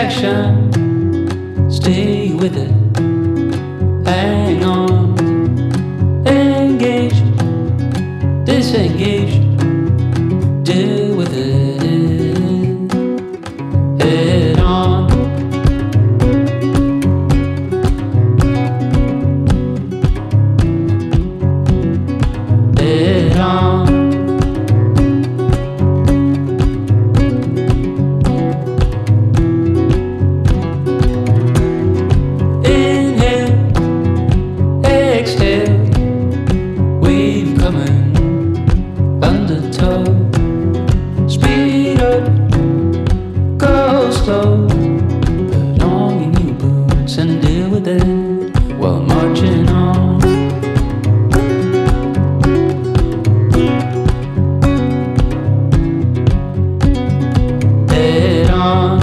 action. Stay with it. Hang on. Engage. Disengage. Deal with it. Head on. Head on. Undertow, speed up, go slow, put on your new boots and deal with it while marching on. Head on.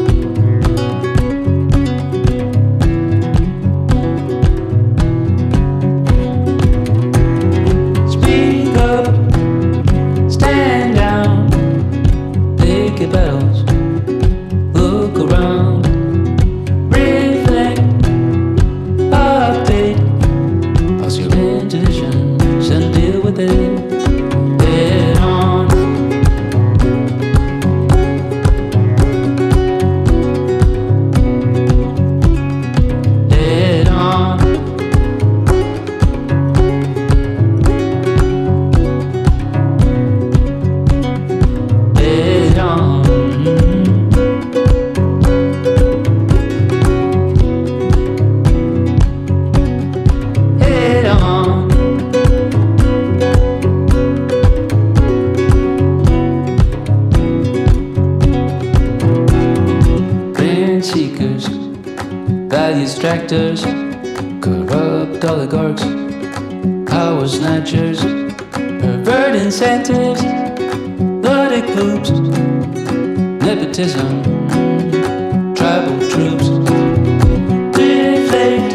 Speak up. Stand down, pick your battles, look around, reflect, update, pause your intuitions and deal with it. Head on. Head on. Head on. Head on. Clearance seekers, value extractors, corrupt oligarchs, power snatchers, pervert incentives, bloody loops, nepotism, tribal troops, deflate,